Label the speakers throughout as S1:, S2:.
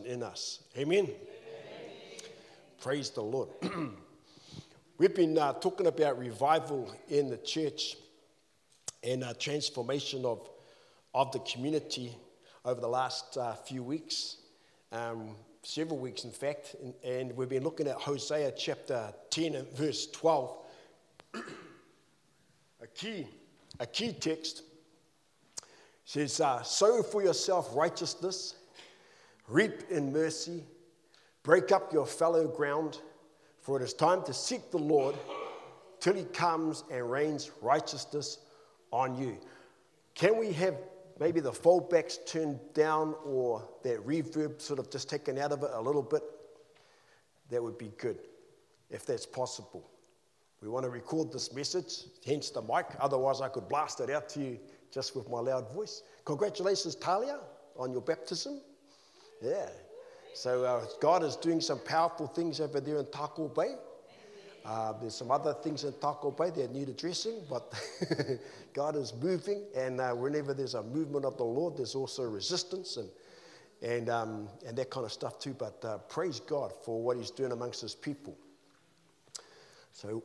S1: in us. Amen? Praise the Lord. We've been talking about revival in the church and transformation of the community over the last few weeks, several weeks in fact, and we've been looking at Hosea chapter 10 and verse 12. A key text says, sow for yourself righteousness, reap in mercy, break up your fallow ground, for it is time to seek the Lord till he comes and rains righteousness on you. Can we have maybe the foldbacks turned down or that reverb sort of just taken out of it a little bit? That would be good, if that's possible. We want to record this message, hence the mic. Otherwise, I could blast it out to you just with my loud voice. Congratulations, Talia, on your baptism. Yeah. So God is doing some powerful things over there in Tako Bay. There's some other things in Tako Bay that need addressing, but God is moving, and whenever there's a movement of the Lord, there's also resistance and that kind of stuff too. But praise God for what he's doing amongst his people. So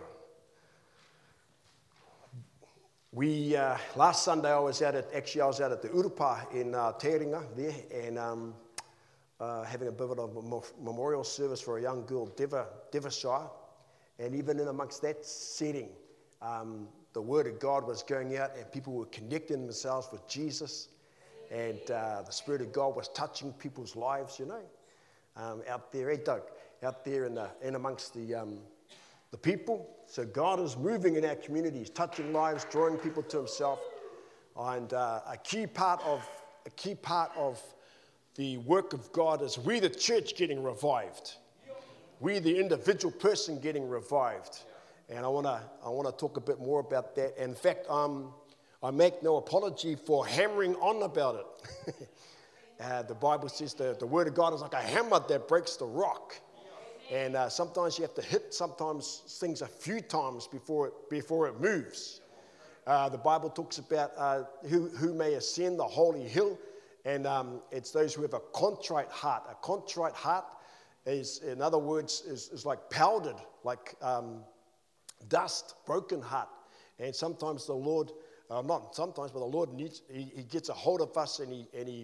S1: last Sunday I was out at the Urupa in Teiringa there, and having a bit of a memorial service for a young girl, Deva Shire. And even in amongst that setting, the word of God was going out and people were connecting themselves with Jesus, and the Spirit of God was touching people's lives, out there, Doug, out there in amongst the people. So God is moving in our communities, touching lives, drawing people to himself. And a key part of the work of God is we, the church, getting revived. We, the individual person, getting revived. And I want to talk a bit more about that. In fact, I make no apology for hammering on about it. The Bible says the word of God is like a hammer that breaks the rock. And sometimes you have to hit things a few times before it moves. The Bible talks about who may ascend the holy hill, and it's those who have a contrite heart. A contrite heart is, in other words, is like powdered, like dust, broken heart. And sometimes the Lord, not sometimes, but the Lord he gets a hold of us and he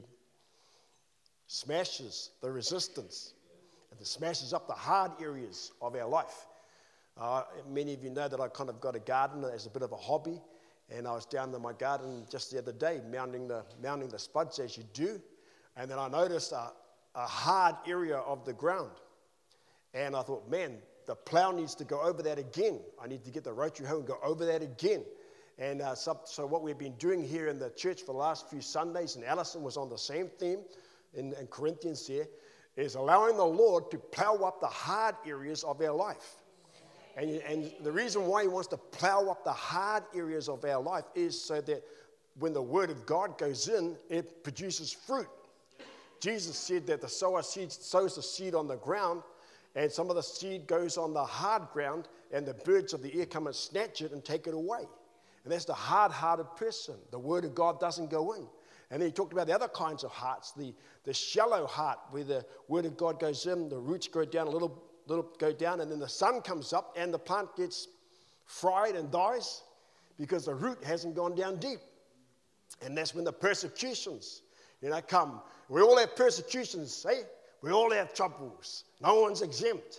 S1: smashes the resistance. It smashes up the hard areas of our life. Many of you know that I kind of got a garden as a bit of a hobby, and I was down in my garden just the other day mounding the spuds as you do, and then I noticed a hard area of the ground, and I thought, man, the plow needs to go over that again. I need to get the rotary hoe and go over that again. And so what we've been doing here in the church for the last few Sundays, and Alison was on the same theme in Corinthians here, is allowing the Lord to plow up the hard areas of our life. And the reason why he wants to plow up the hard areas of our life is so that when the word of God goes in, it produces fruit. Jesus said that the sower sows the seed on the ground, and some of the seed goes on the hard ground, and the birds of the air come and snatch it and take it away. And that's the hard-hearted person. The word of God doesn't go in. And then he talked about the other kinds of hearts, the shallow heart, where the word of God goes in, the roots go down a little go down, and then the sun comes up and the plant gets fried and dies because the root hasn't gone down deep. And that's when the persecutions, come. We all have persecutions, eh? We all have troubles. No one's exempt.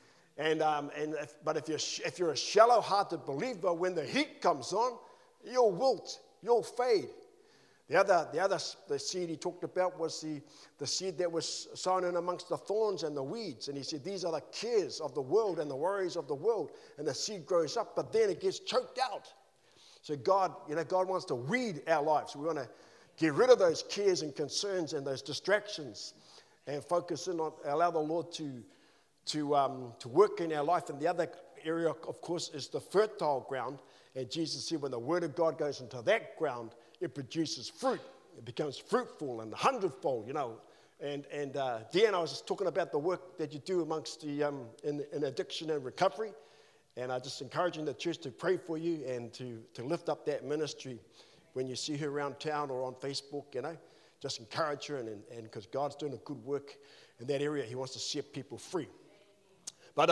S1: But if you're a shallow-hearted believer, when the heat comes on, you'll wilt, you'll fade. The seed he talked about was the seed that was sown in amongst the thorns and the weeds. And he said, these are the cares of the world and the worries of the world. And the seed grows up, but then it gets choked out. So God wants to weed our lives. We want to get rid of those cares and concerns and those distractions and focus in on, allow the Lord to work in our life. And the other area, of course, is the fertile ground. And Jesus said, when the word of God goes into that ground, it produces fruit. It becomes fruitful and hundredfold, And Dan, I was just talking about the work that you do amongst the in addiction and recovery, and I just encouraging the church to pray for you and to lift up that ministry when you see her around town or on Facebook, just encourage her, and because God's doing a good work in that area, he wants to set people free. But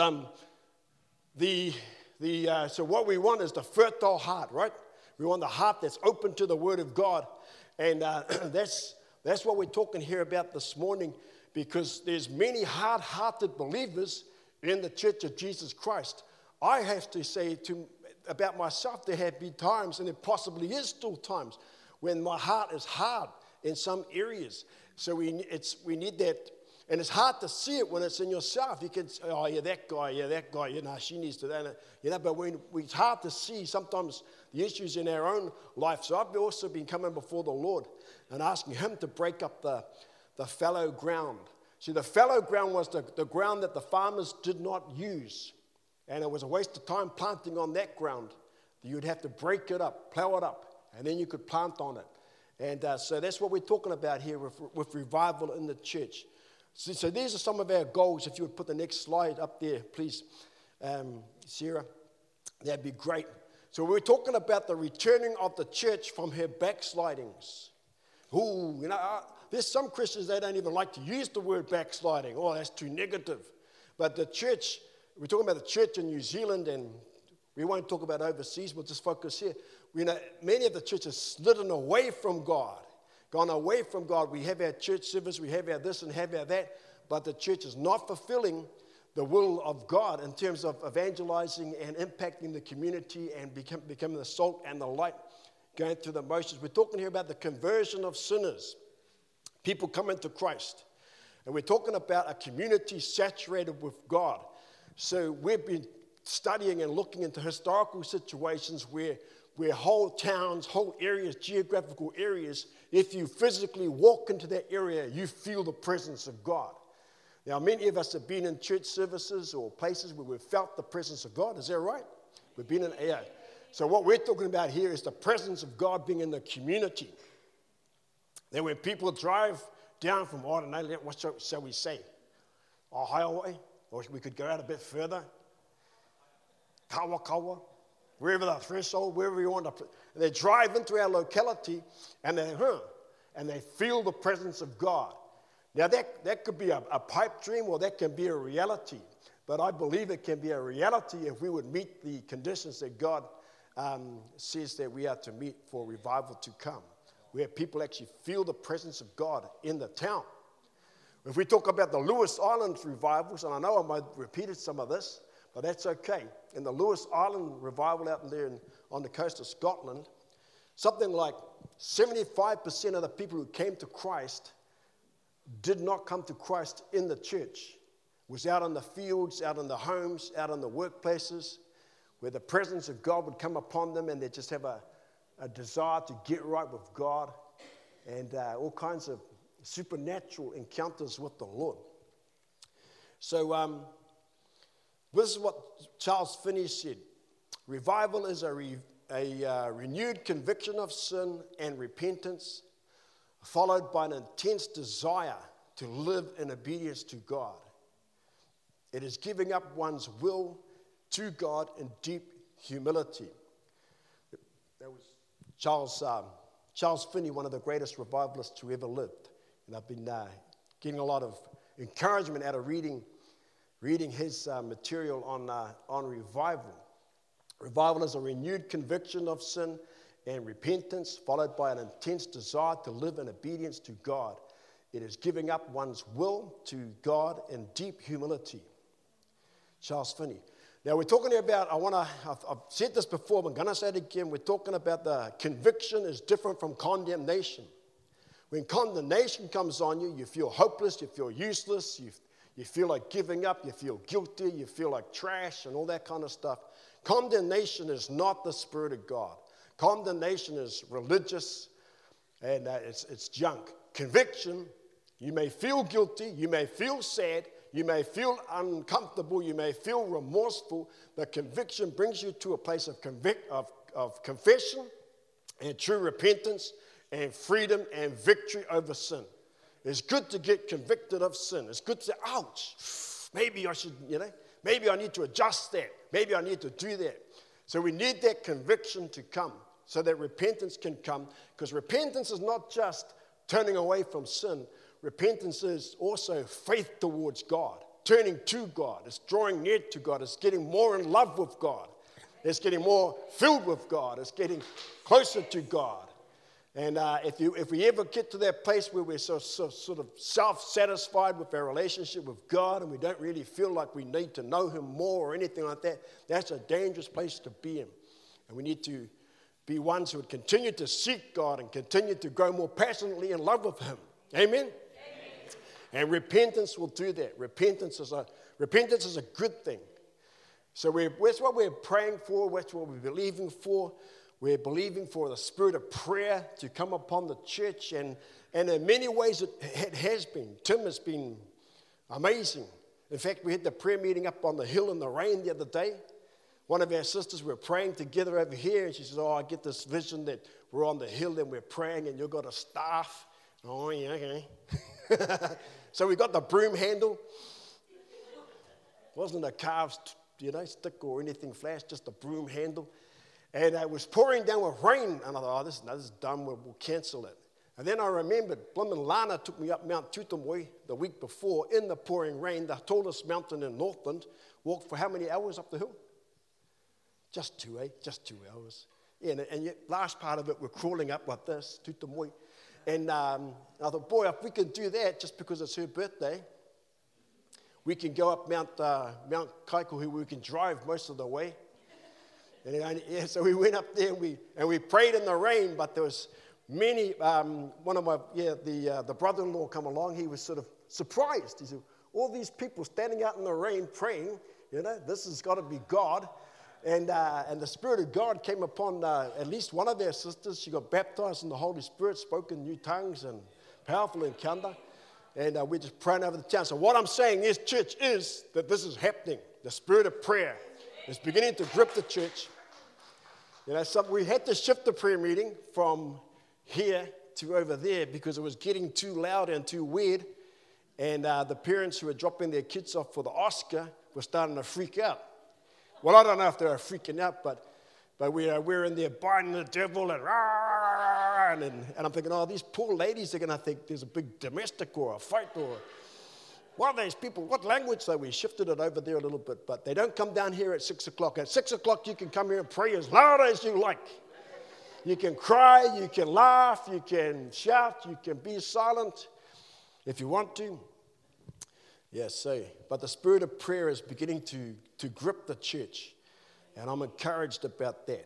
S1: so what we want is the fertile heart, right? We want the heart that's open to the Word of God, and that's what we're talking here about this morning, because there's many hard-hearted believers in the Church of Jesus Christ. I have to say about myself, there have been times, and it possibly is still times, when my heart is hard in some areas. So we need that. And it's hard to see it when it's in yourself. You can say, oh, yeah, that guy, she needs to that. But it's hard to see sometimes the issues in our own life. So I've also been coming before the Lord and asking him to break up the fallow ground. See, the fallow ground was the ground that the farmers did not use. And it was a waste of time planting on that ground. You'd have to break it up, plow it up, and then you could plant on it. And so that's what we're talking about here with revival in the church. So these are some of our goals. If you would put the next slide up there, please, Sarah, that'd be great. So we're talking about the returning of the church from her backslidings. Ooh, there's some Christians, they don't even like to use the word backsliding. Oh, that's too negative. But the church, we're talking about the church in New Zealand, and we won't talk about overseas, we'll just focus here. Many of the churches slidden away from God. Gone away from God. We have our church service, we have our this and have our that, but the church is not fulfilling the will of God in terms of evangelizing and impacting the community and becoming the salt and the light, going through the motions. We're talking here about the conversion of sinners, people coming to Christ. And we're talking about a community saturated with God. So we've been studying and looking into historical situations where whole towns, whole areas, geographical areas, if you physically walk into that area, you feel the presence of God. Now, many of us have been in church services or places where we've felt the presence of God. Is that right? We've been in AA. So what we're talking about here is the presence of God being in the community. Then when people drive down from, I don't know, what shall we say, a highway, or we could go out a bit further, Kawa, wherever the threshold, wherever you want to, they drive into our locality and they feel the presence of God. Now that could be a pipe dream, or that can be a reality. But I believe it can be a reality if we would meet the conditions that God says that we are to meet for revival to come, where people actually feel the presence of God in the town. If we talk about the Lewis Island revivals, and I know I might have repeated some of this, but that's okay. In the Lewis Island revival out there on the coast of Scotland, something like 75% of the people who came to Christ did not come to Christ in the church. It was out in the fields, out in the homes, out in the workplaces, where the presence of God would come upon them, and they just have a desire to get right with God, and all kinds of supernatural encounters with the Lord. So this is what Charles Finney said. Revival is a renewed conviction of sin and repentance, followed by an intense desire to live in obedience to God. It is giving up one's will to God in deep humility. That was Charles Finney, one of the greatest revivalists who ever lived. And I've been getting a lot of encouragement out of reading his material on revival. Revival is a renewed conviction of sin and repentance, followed by an intense desire to live in obedience to God. It is giving up one's will to God in deep humility. Charles Finney. Now we're talking about, I've said this before, but I'm going to say it again. We're talking about the conviction is different from condemnation. When condemnation comes on you, you feel hopeless, you feel useless, you feel like giving up, you feel guilty, you feel like trash and all that kind of stuff. Condemnation is not the Spirit of God. Condemnation is religious, and it's junk. Conviction, you may feel guilty, you may feel sad, you may feel uncomfortable, you may feel remorseful, but conviction brings you to a place of confession and true repentance and freedom and victory over sin. It's good to get convicted of sin. It's good to say, ouch, maybe I should, maybe I need to adjust that. Maybe I need to do that. So we need that conviction to come so that repentance can come, because repentance is not just turning away from sin. Repentance is also faith towards God, turning to God. It's drawing near to God. It's getting more in love with God. It's getting more filled with God. It's getting closer to God. And if we ever get to that place where we're so sort of self-satisfied with our relationship with God and we don't really feel like we need to know him more or anything like that, that's a dangerous place to be in. And we need to be ones who would continue to seek God and continue to grow more passionately in love with him. Amen? Amen. And repentance will do that. Repentance is a good thing. So that's what we're praying for. That's what we're believing for. We're believing for the spirit of prayer to come upon the church. And in many ways it has been. Tim has been amazing. In fact, we had the prayer meeting up on the hill in the rain the other day. One of our sisters, we were praying together over here. And she says, I get this vision that we're on the hill and we're praying and you've got a staff. Oh, yeah, okay. So we got the broom handle. It wasn't a carved stick or anything flash, just a broom handle. And it was pouring down with rain. And I thought, this is dumb, we'll cancel it. And then I remembered, Blimmin' Lana took me up Mount Tutamui the week before in the pouring rain, the tallest mountain in Northland. Walked for how many hours up the hill? Just 2 hours. Yeah, and yet last part of it, we're crawling up like this, Tutamui. And I thought, boy, if we can do that just because it's her birthday, we can go up Mount Kaikohu, we can drive most of the way. And so we went up there and we prayed in the rain, but there was many, the brother-in-law come along, he was sort of surprised. He said, all these people standing out in the rain praying, this has got to be God. And the Spirit of God came upon at least one of their sisters. She got baptized in the Holy Spirit, spoke in new tongues and powerful encounter. And we're just praying over the town. So what I'm saying is, church, is that this is happening. The spirit of prayer is beginning to grip the church. We had to shift the prayer meeting from here to over there because it was getting too loud and too weird. And the parents who were dropping their kids off for the Oscar were starting to freak out. Well, I don't know if they were freaking out, but we're in there binding the devil and I'm thinking, these poor ladies are going to think there's a big domestic or a fight or what are these people, what language? So we shifted it over there a little bit, but they don't come down here at 6 o'clock. At 6 o'clock, you can come here and pray as loud as you like. You can cry, you can laugh, you can shout, you can be silent if you want to. Yes, but the spirit of prayer is beginning to grip the church, and I'm encouraged about that.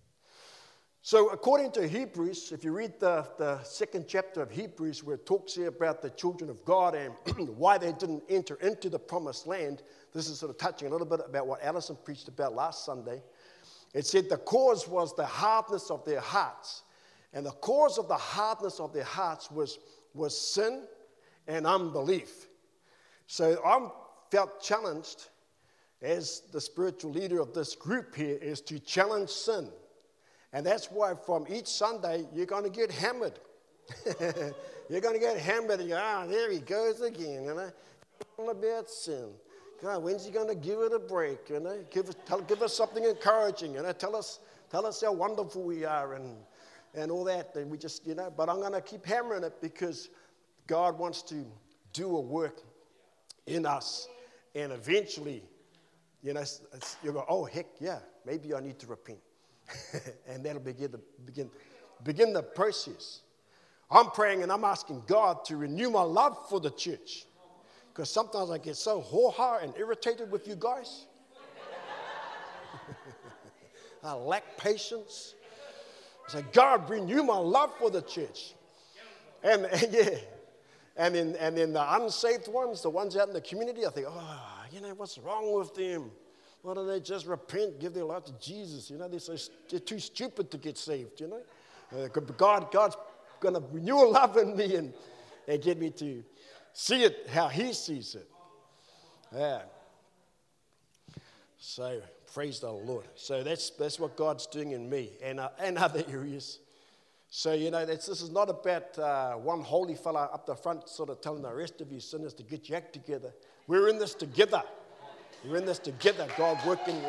S1: So according to Hebrews, if you read the second chapter of Hebrews, where it talks here about the children of God and why they didn't enter into the promised land, this is sort of touching a little bit about what Alison preached about last Sunday. It said the cause was the hardness of their hearts. And the cause of the hardness of their hearts was sin and unbelief. So I felt challenged as the spiritual leader of this group here is to challenge sin. And that's why from each Sunday, you're going to get hammered. You're going to get hammered and there he goes again, all about sin. God, when's he going to give it a break, give us something encouraging, tell us how wonderful we are and all that. And we just, but I'm going to keep hammering it because God wants to do a work in us. And eventually, you go, oh, heck, yeah, maybe I need to repent. And that'll begin the process. I'm praying and I'm asking God to renew my love for the church. Because sometimes I get so ho-ha and irritated with you guys. I lack patience. I say, God, renew my love for the church. And then the unsaved ones, the ones out in the community, I think, what's wrong with them? Why don't they just repent, give their life to Jesus? They're too stupid to get saved, God's going to renew a love in me and get me to see it how he sees it. Yeah. So, praise the Lord. So that's what God's doing in me and other areas. So, this is not about one holy fella up the front sort of telling the rest of you sinners to get your act together. We're in this together. We're in this together, God working,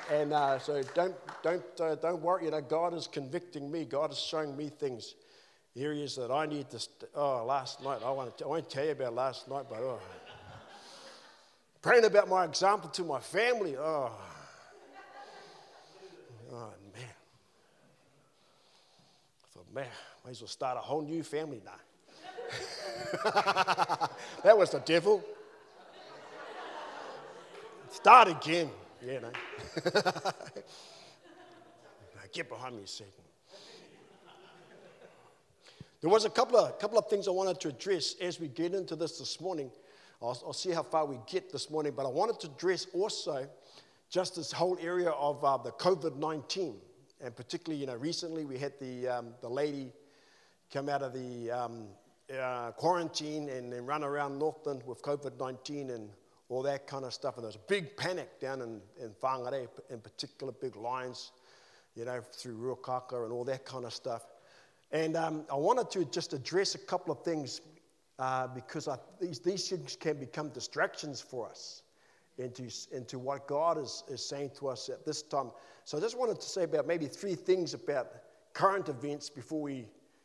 S1: So don't worry, God is convicting me. God is showing me things, areas that I need to, last night, I won't tell you about last night, but praying about my example to my family, man. I thought, man, might as well start a whole new family now. That was the devil. Start again, you know. Get behind me, Satan. There was a couple of things I wanted to address as we get into this morning. I'll see how far we get this morning, but I wanted to address also just this whole area of the COVID-19, and particularly, recently we had the lady come out of the quarantine and then run around Northland with COVID-19 and all that kind of stuff. And there was a big panic down in Whangarei, in particular, big lines, through Ruakaka and all that kind of stuff. And I wanted to just address a couple of things because these things can become distractions for us into what God is saying to us at this time. So I just wanted to say about maybe 3 things about current events before we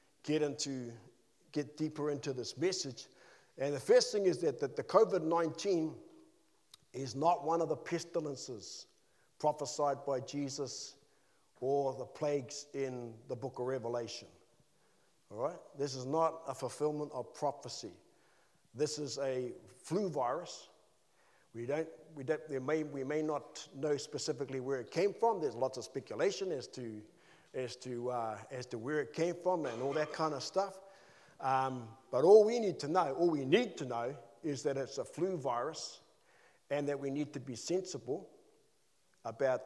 S1: get deeper into this message. And the first thing is that the COVID-19 is not one of the pestilences prophesied by Jesus or the plagues in the book of Revelation. All right? This is not a fulfillment of prophecy. This is a flu virus. We may not know specifically where it came from. There's lots of speculation as to where it came from and all that kind of stuff. But all we need to know is that it's a flu virus and that we need to be sensible about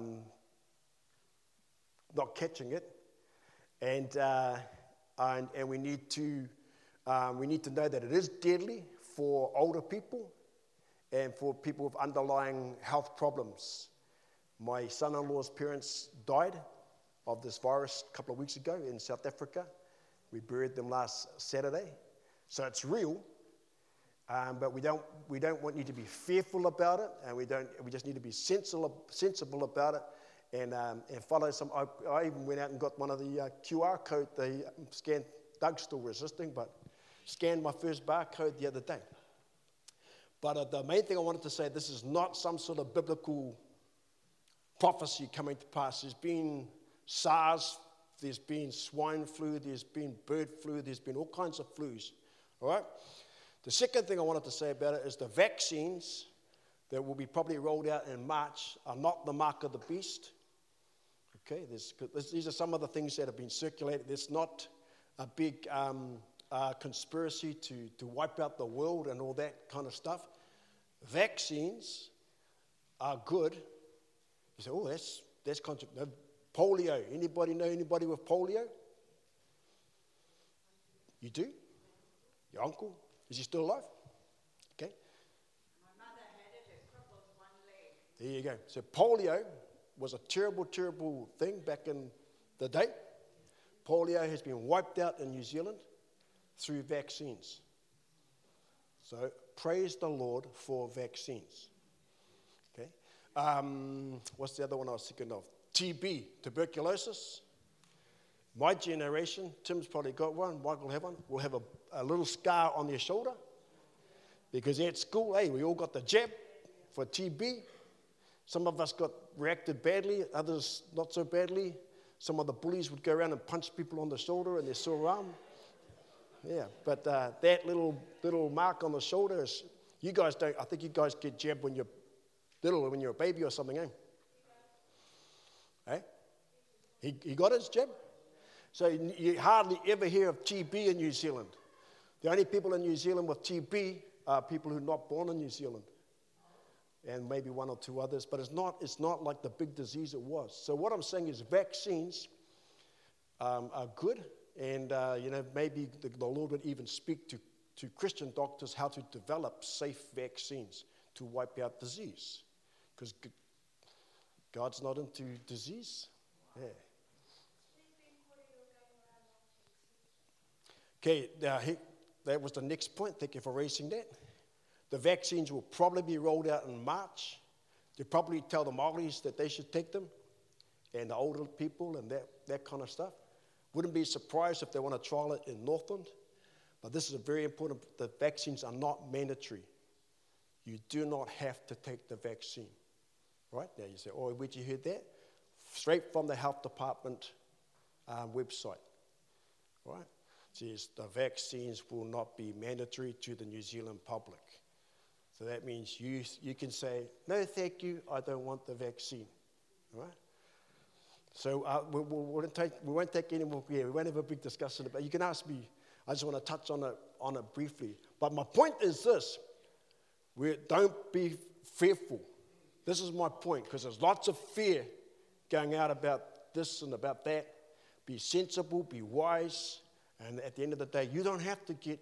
S1: not catching it, and we need to know that it is deadly for older people and for people with underlying health problems. My son-in-law's parents died of this virus a couple of weeks ago in South Africa. We buried them last Saturday, so it's real. But we don't want you to be fearful about it, and we just need to be sensible about it, and follow some. I even went out and got one of the QR code. They scanned. Doug's still resisting, but scanned my first barcode the other day. But the main thing I wanted to say, this is not some sort of biblical prophecy coming to pass. There's been SARS, there's been swine flu, there's been bird flu, there's been all kinds of flus. All right. The second thing I wanted to say about it is the vaccines that will be probably rolled out in March are not the mark of the beast. Okay, these are some of the things that have been circulated. There's not a big conspiracy to wipe out the world and all that kind of stuff. Vaccines are good. You say, oh, that's controversial. Polio. Anybody know anybody with polio? You do? Your uncle? Is he still alive? Okay.
S2: My mother had it, it crippled one leg.
S1: There you go. So polio was a terrible, terrible thing back in the day. Polio has been wiped out in New Zealand through vaccines. So praise the Lord for vaccines. Okay. What's the other one I was thinking of? TB, tuberculosis. My generation, Tim's probably got one, Michael will have one, will have a little scar on their shoulder because at school, we all got the jab for TB. Some of us reacted badly, others not so badly. Some of the bullies would go around and punch people on the shoulder and their sore arm. Yeah, but that little mark on the shoulder is, you guys don't, I think you guys get jabbed when you're little or when you're a baby or something, eh? He got his jab? So you hardly ever hear of TB in New Zealand. The only people in New Zealand with TB are people who are not born in New Zealand, and maybe one or two others. But it's not like the big disease it was. So what I'm saying is vaccines are good, and maybe the Lord would even speak to Christian doctors how to develop safe vaccines to wipe out disease, because God's not into disease. Yeah. Okay, that was the next point. Thank you for raising that. The vaccines will probably be rolled out in March. They'll probably tell the Māoris that they should take them, and the older people and that kind of stuff. Wouldn't be surprised if they want to trial it in Northland. But this is a very important. The vaccines are not mandatory. You do not have to take the vaccine. Right? Now you say, oh, where'd you hear that? Straight from the health department website. Right? It says the vaccines will not be mandatory to the New Zealand public. So that means you can say, no, thank you, I don't want the vaccine. Right? So we won't take any more. Yeah, we won't have a big discussion about it. You can ask me. I just want to touch on it briefly. But my point is this: don't be fearful. This is my point, because there's lots of fear going out about this and about that. Be sensible, be wise, and at the end of the day, you don't have to take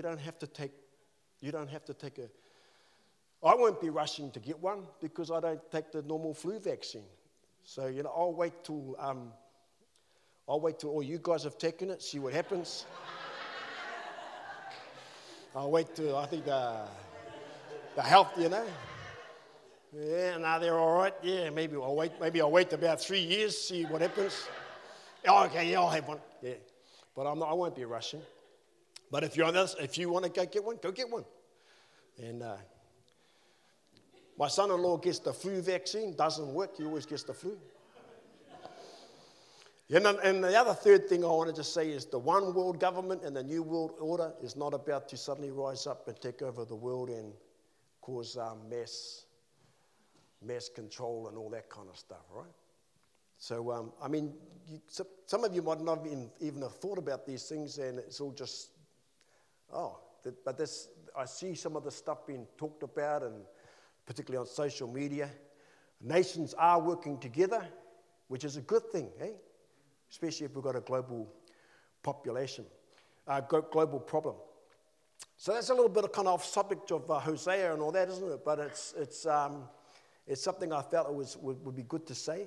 S1: a. I won't be rushing to get one because I don't take the normal flu vaccine. So I'll wait till all you guys have taken it, see what happens. I'll wait till I think the health, Yeah, no, they're all right. Yeah, maybe I'll wait about 3 years, see what happens. Oh, okay, yeah, I'll have one. Yeah, but I won't be rushing. But if you want to go get one, go get one. And my son-in-law gets the flu vaccine. Doesn't work. He always gets the flu. And the other third thing I wanted to say is the one world government and the new world order is not about to suddenly rise up and take over the world and cause mass control and all that kind of stuff, right? So, some of you might not even have thought about these things, and it's all just, I see some of the stuff being talked about, and particularly on social media. Nations are working together, which is a good thing, especially if we've got a global population, global problem. So that's a little bit of kind of off subject of Hosea and all that, isn't it? But it's something I felt would be good to say.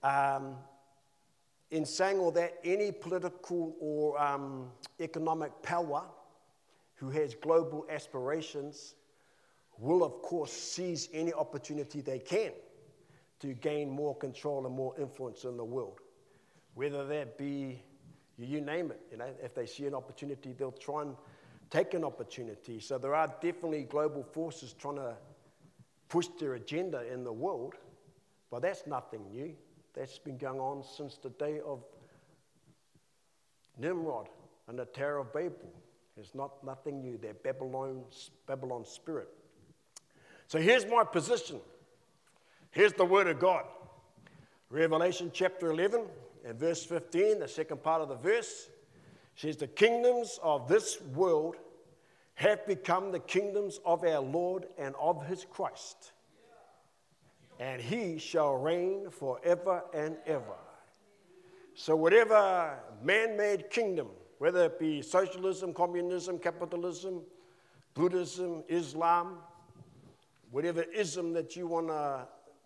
S1: In saying all that, any political or economic power who has global aspirations will, of course, seize any opportunity they can to gain more control and more influence in the world. Whether that be, you name it, if they see an opportunity, they'll try and take an opportunity. So there are definitely global forces trying to push their agenda in the world, but that's nothing new. That's been going on since the day of Nimrod and the Tower of Babel. It's nothing new. They're Babylon's spirit. So here's my position. Here's the word of God. Revelation chapter 11 and verse 15, the second part of the verse, says, the kingdoms of this world have become the kingdoms of our Lord and of his Christ, and he shall reign forever and ever. So whatever man-made kingdom, whether it be socialism, communism, capitalism, Buddhism, Islam, whatever ism that you want to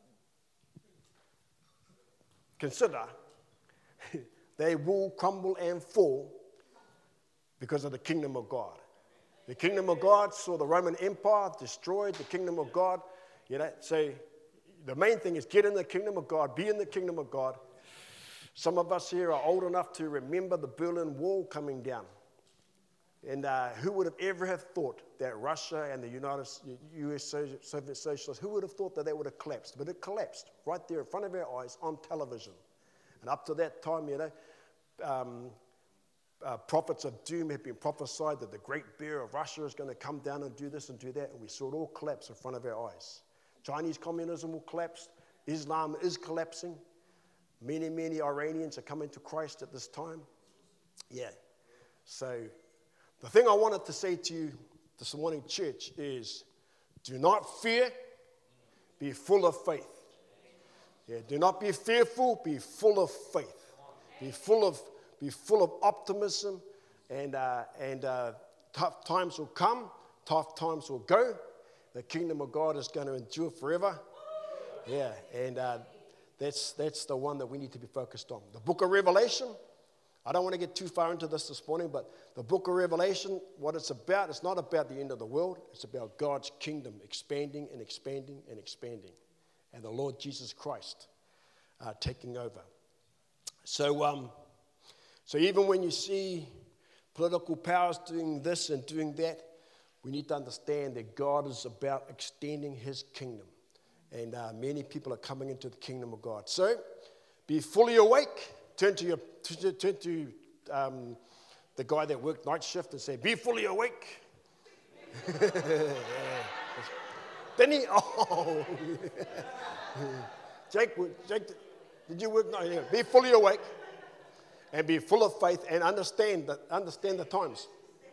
S1: consider, they will crumble and fall because of the kingdom of God. The kingdom of God saw the Roman Empire destroyed. The kingdom of God, so the main thing is get in the kingdom of God, be in the kingdom of God. Some of us here are old enough to remember the Berlin Wall coming down. And who would have ever have thought that Russia and the US Soviet Socialists, who would have thought that would have collapsed? But it collapsed right there in front of our eyes on television. And up to that time, prophets of doom had been prophesied that the great bear of Russia is going to come down and do this and do that. And we saw it all collapse in front of our eyes. Chinese communism will collapse. Islam is collapsing. Many, many Iranians are coming to Christ at this time. Yeah. So the thing I wanted to say to you this morning, church, is do not fear, be full of faith. Yeah, do not be fearful, be full of faith. Be full of optimism, and tough times will come, tough times will go. The kingdom of God is going to endure forever. Yeah, and that's the one that we need to be focused on. The book of Revelation, I don't want to get too far into this morning, but the book of Revelation, what it's about, it's not about the end of the world. It's about God's kingdom expanding and expanding and expanding, and the Lord Jesus Christ taking over. So So even when you see political powers doing this and doing that, we need to understand that God is about extending his kingdom. And many people are coming into the kingdom of God. So be fully awake. Turn to the guy that worked night shift and say, be fully awake. Then he, oh. Jake, did you work night? Yeah. Be fully awake and be full of faith and understand the times.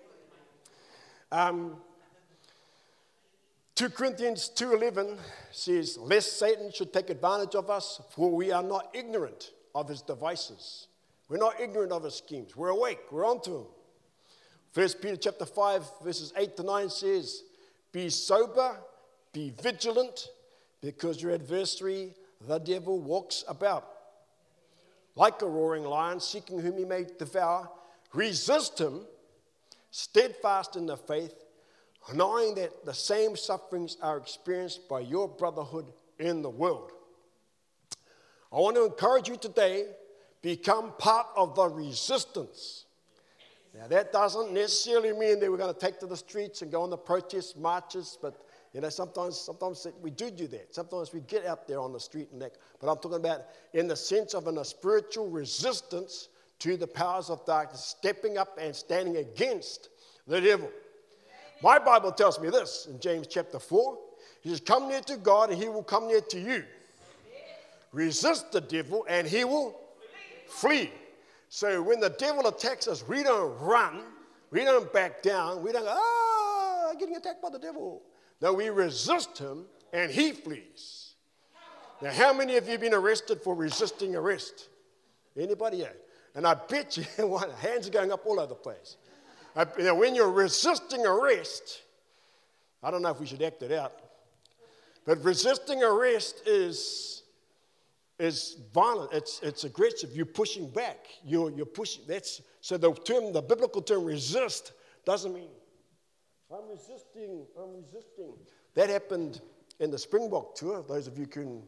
S1: 2 Corinthians 2:11 says, lest Satan should take advantage of us, for we are not ignorant of his devices. We're not ignorant of his schemes. We're awake. We're onto him. 1 Peter chapter 5, verses 8 to 9 says, be sober, be vigilant, because your adversary, the devil, walks about like a roaring lion, seeking whom he may devour. Resist him, steadfast in the faith, knowing that the same sufferings are experienced by your brotherhood in the world. I want to encourage you today, become part of the resistance. Now, that doesn't necessarily mean that we're going to take to the streets and go on the protest marches, but sometimes we do that. Sometimes we get out there on the street and that. But I'm talking about in the sense of a spiritual resistance to the powers of darkness, stepping up and standing against the devil. My Bible tells me this in James chapter 4. He says, come near to God and he will come near to you. Resist the devil and he will flee. So when the devil attacks us, we don't run. We don't back down. We don't go, getting attacked by the devil. No, we resist him and he flees. Now, how many of you have been arrested for resisting arrest? Anybody? Yeah. And I bet you, hands are going up all over the place. When you're resisting arrest, I don't know if we should act it out, but resisting arrest is violent. It's aggressive. You're pushing back. You're pushing. So the biblical term resist doesn't mean I'm resisting. That happened in the Springbok tour. Those of you can,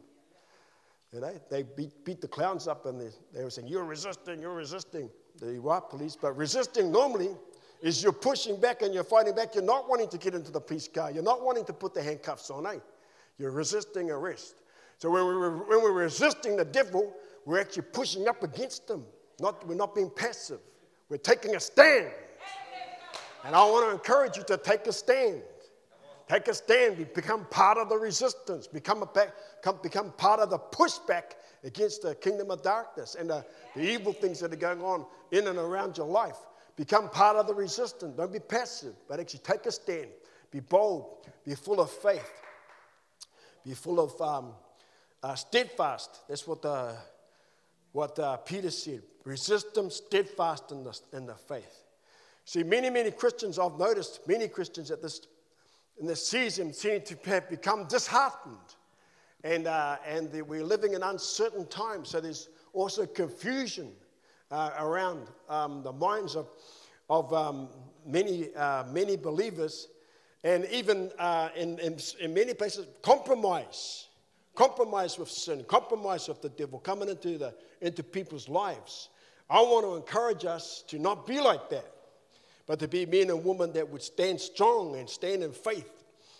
S1: they beat the clowns up and they were saying, you're resisting. The white police. But resisting normally is you're pushing back and you're fighting back. You're not wanting to get into the police car. You're not wanting to put the handcuffs on, You're resisting arrest. So when we're resisting the devil, we're actually pushing up against him. We're not being passive. We're taking a stand. And I want to encourage you to take a stand. Take a stand. Become part of the resistance. Become part of the pushback against the kingdom of darkness and the evil things that are going on in and around your life. Become part of the resistance. Don't be passive, but actually take a stand. Be bold. Be full of faith. Be full of steadfast. That's what Peter said. Resist them steadfast in the faith. See, many Christians, I've noticed, many Christians in this season seem to have become disheartened. And we're living in uncertain times. So there's also confusion around the minds of many believers. And even in many places, compromise with sin, compromise with the devil, coming into people's lives. I want to encourage us to not be like that, but to be men and women that would stand strong and stand in faith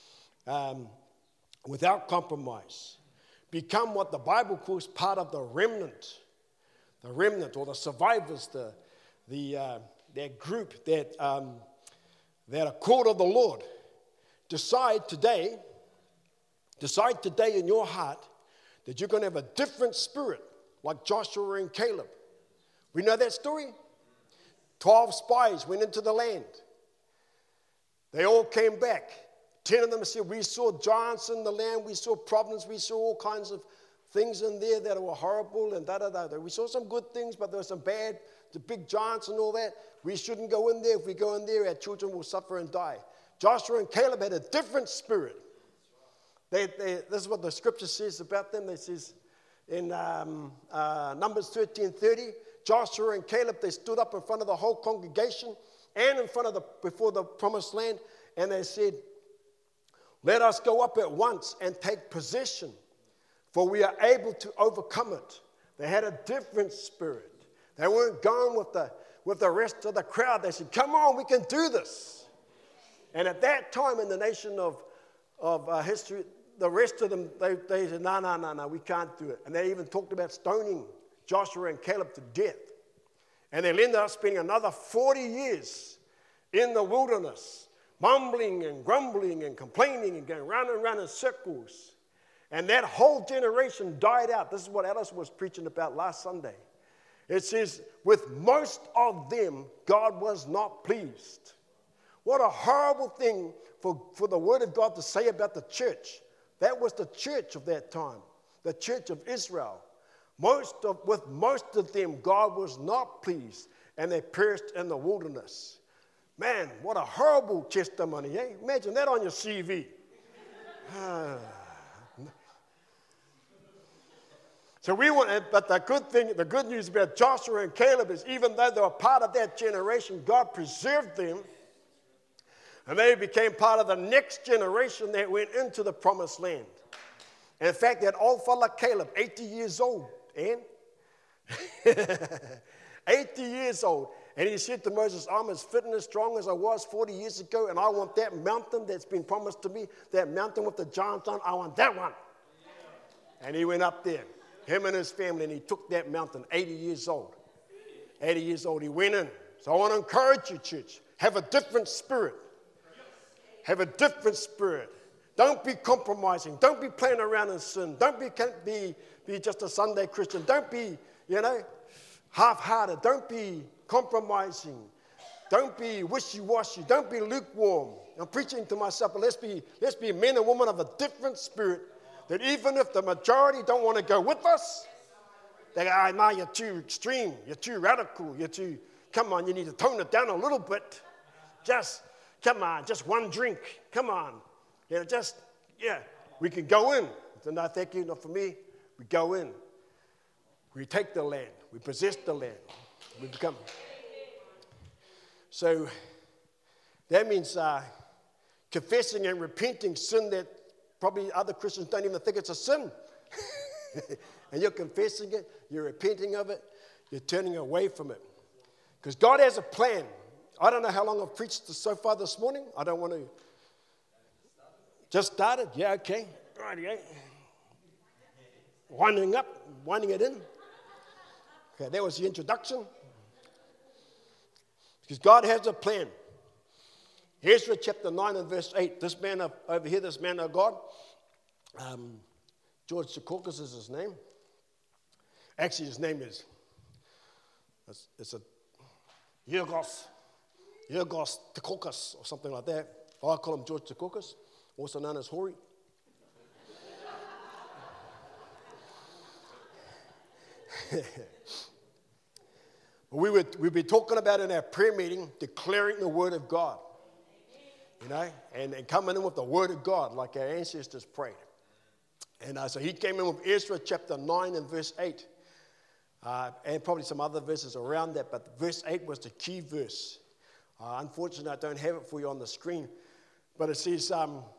S1: without compromise. Become what the Bible calls part of the remnant or the survivors, that group that are called of the Lord. Decide today in your heart that you're going to have a different spirit like Joshua and Caleb. We know that story. 12 spies went into the land. They all came back. 10 of them said, we saw giants in the land. We saw problems. We saw all kinds of things in there that were horrible and da-da-da. We saw some good things, but there were some bad, the big giants and all that. We shouldn't go in there. If we go in there, our children will suffer and die. Joshua and Caleb had a different spirit. This is what the scripture says about them. It says in Numbers 13:30, Joshua and Caleb, they stood up in front of the whole congregation and before the promised land, and they said, let us go up at once and take possession, for we are able to overcome it. They had a different spirit. They weren't going with the rest of the crowd. They said, come on, we can do this. And at that time in the nation of history, the rest of them, they said, no, we can't do it. And they even talked about stoning Joshua and Caleb to death. And they ended up spending another 40 years in the wilderness, mumbling and grumbling and complaining and going round and round in circles. And that whole generation died out. This is what Alice was preaching about last Sunday. It says, with most of them, God was not pleased. What a horrible thing for the word of God to say about the church. That was the church of that time, the church of Israel. With most of them, God was not pleased, and they perished in the wilderness. Man, what a horrible testimony, eh? Imagine that on your CV. So but the good news about Joshua and Caleb is even though they were part of that generation, God preserved them, and they became part of the next generation that went into the promised land. And in fact, that old fella Caleb, 80 years old, and 80 years old. And he said to Moses, I'm as fit and as strong as I was 40 years ago, and I want that mountain that's been promised to me, that mountain with the giants on, I want that one. And he went up there, him and his family, and he took that mountain, 80 years old. 80 years old, he went in. So I want to encourage you, church, have a different spirit. Have a different spirit. Don't be compromising. Don't be playing around in sin. Don't be just a Sunday Christian. Don't be, half-hearted. Don't be compromising. Don't be wishy-washy. Don't be lukewarm. I'm preaching to myself, but let's be men and women of a different spirit, that even if the majority don't want to go with us, they go, no, you're too extreme. You're too radical. Come on, you need to tone it down a little bit. Come on, just one drink. Come on. We can go in. So no, thank you, not for me. We go in. We take the land. We possess the land. We become. So that means confessing and repenting sin that probably other Christians don't even think it's a sin. And you're confessing it, you're repenting of it, you're turning away from it. Because God has a plan. I don't know how long I've preached so far this morning. I don't want to. Just started? Yeah, okay. Right, yeah. Winding it in. Okay, that was the introduction. Because God has a plan. Ezra chapter 9 and verse 8. This man over here, this man of God, George Secaucus is his name. Actually, his name is, it's a Yorgos Secaucus or something like that. I call him George Secaucus, also known as Hori. We've been talking about in our prayer meeting, declaring the word of God. And coming in with the word of God like our ancestors prayed. And so he came in with Ezra chapter 9 and verse 8. And probably some other verses around that, but verse 8 was the key verse. Unfortunately, I don't have it for you on the screen. But it says,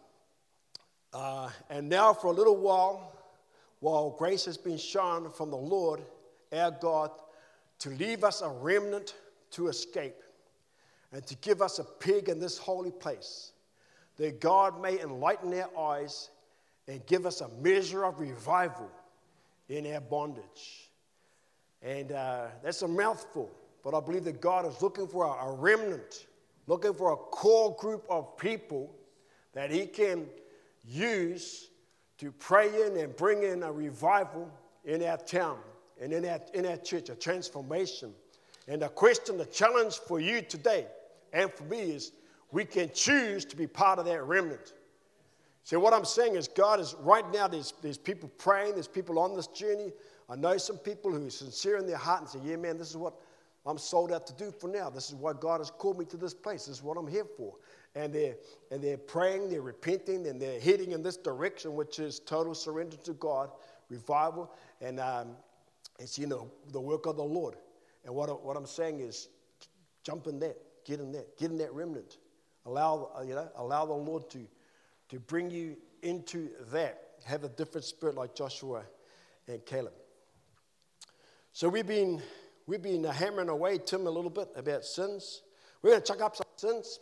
S1: and now for a little while grace has been shown from the Lord our God to leave us a remnant to escape and to give us a peg in this holy place, that God may enlighten our eyes and give us a measure of revival in our bondage. And that's a mouthful, but I believe that God is looking for a remnant, looking for a core group of people that he can use to pray in and bring in a revival in our town and in our church, a transformation. And the challenge for you today and for me is we can choose to be part of that remnant. See, what I'm saying is God is, right now, there's people praying, there's people on this journey. I know some people who are sincere in their heart and say, yeah, man, this is what I'm sold out to do for now. This is why God has called me to this place. This is what I'm here for. And they're praying, they're repenting, and they're heading in this direction, which is total surrender to God, revival, and it's, the work of the Lord. And what I'm saying is jump in that, get in that remnant. Allow the Lord to bring you into that. Have a different spirit like Joshua and Caleb. So we've been we've been hammering away, Tim, a little bit about sins. We're going to chuck up some sins.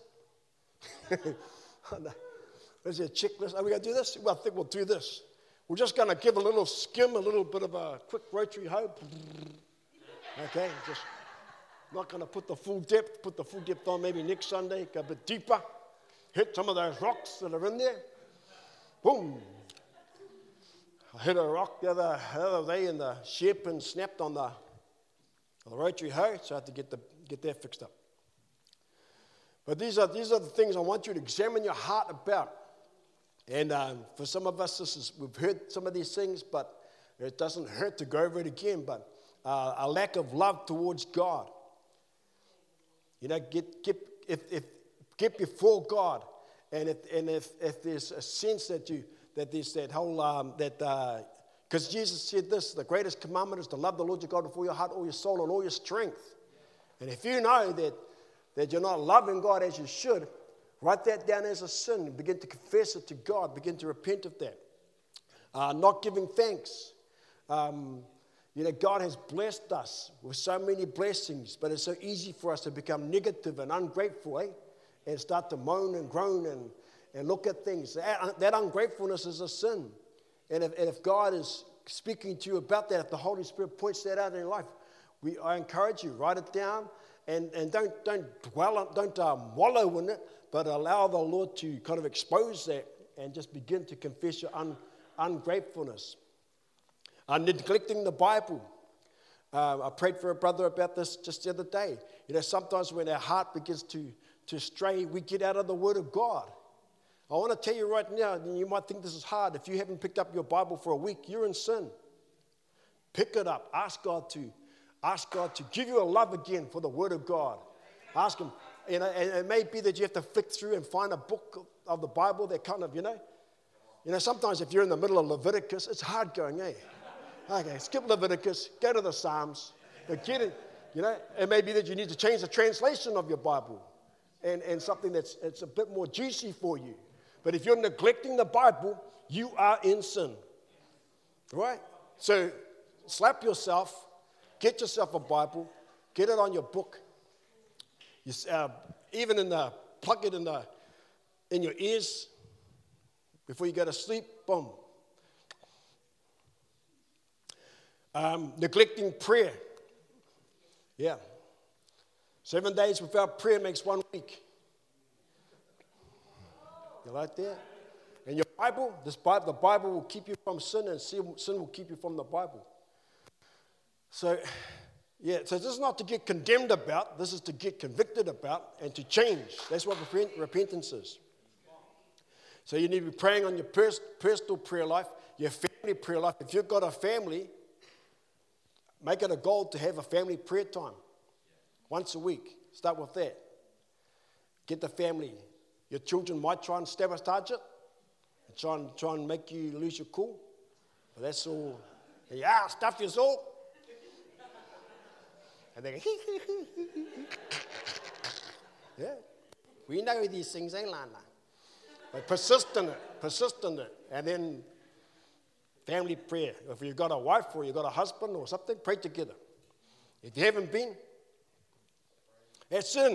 S1: There's a checklist. Are we going to do this? Well, I think we'll do this. We're just going to give a little skim, a little bit of a quick rotary hoe. Okay, just not going to put the full depth on maybe next Sunday, go a bit deeper. Hit some of those rocks that are in there. Boom. I hit a rock the other day and the hairpin snapped on the rotary hoe, so I had to get that fixed up. But these are the things I want you to examine your heart about. And for some of us, we've heard some of these things, but it doesn't hurt to go over it again. But a lack of love towards God. You know, get before God, and if there's a sense that there's that whole because Jesus said this: the greatest commandment is to love the Lord your God with all your heart, all your soul, and all your strength. And if you know that you're not loving God as you should, write that down as a sin and begin to confess it to God. Begin to repent of that. Not giving thanks. You know, God has blessed us with so many blessings, but it's so easy for us to become negative and ungrateful, and start to moan and groan and look at things. That ungratefulness is a sin. And if God is speaking to you about that, if the Holy Spirit points that out in your life, I encourage you, write it down and don't wallow in it, but allow the Lord to kind of expose that and just begin to confess your ungratefulness. Neglecting the Bible. I prayed for a brother about this just the other day. You know, sometimes when our heart begins to stray, we get out of the Word of God. I want to tell you right now, and you might think this is hard, if you haven't picked up your Bible for a week, you're in sin. Pick it up. Ask God to give you a love again for the Word of God. Ask Him. You know, and it may be that you have to flick through and find a book of the Bible that kind of, you know, sometimes if you're in the middle of Leviticus, it's hard going, Okay, skip Leviticus, go to the Psalms, but get it. You know, it may be that you need to change the translation of your Bible and something it's a bit more juicy for you. But if you're neglecting the Bible, you are in sin. Right? So slap yourself, get yourself a Bible, get it on your book. Even plug it in your ears before you go to sleep. Boom. Neglecting prayer. Yeah. 7 days without prayer makes 1 week. You like that? And your Bible, the Bible will keep you from sin, and sin will keep you from the Bible. So this is not to get condemned about. This is to get convicted about and to change. That's what repentance is. So you need to be praying on your personal prayer life, your family prayer life. If you've got a family, make it a goal to have a family prayer time once a week. Start with that. Get the family. Your children might try and sabotage it and try and make you lose your cool. But that's all. Yeah, stuff your soul. And they go, yeah. We know these things, Lana? But persist in it. And then family prayer. If you've got a wife or you've got a husband or something, pray together. If you haven't been, that's sin.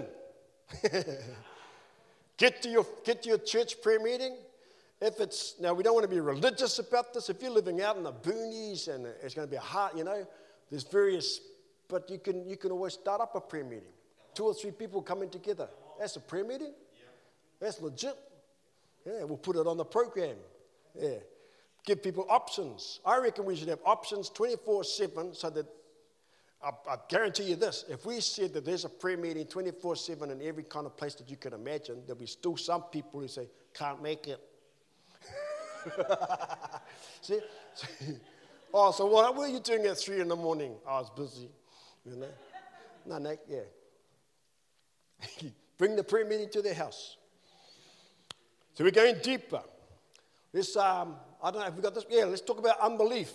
S1: Get to your church prayer meeting. Now we don't want to be religious about this. If you're living out in the boonies and it's going to be hard, there's various, but you can always start up a prayer meeting. 2 or 3 people coming together. That's a prayer meeting. That's legit. Yeah, we'll put it on the program. Yeah. Give people options. I reckon we should have options 24/7 so that I guarantee you this. If we said that there's a prayer meeting 24/7 in every kind of place that you can imagine, there'll be still some people who say, can't make it. See? Oh, so what were you doing at 3 in the morning? I was busy. No, yeah. Bring the prayer meeting to their house. So we're going deeper. Let's, I don't know if we got this. Yeah, let's talk about unbelief.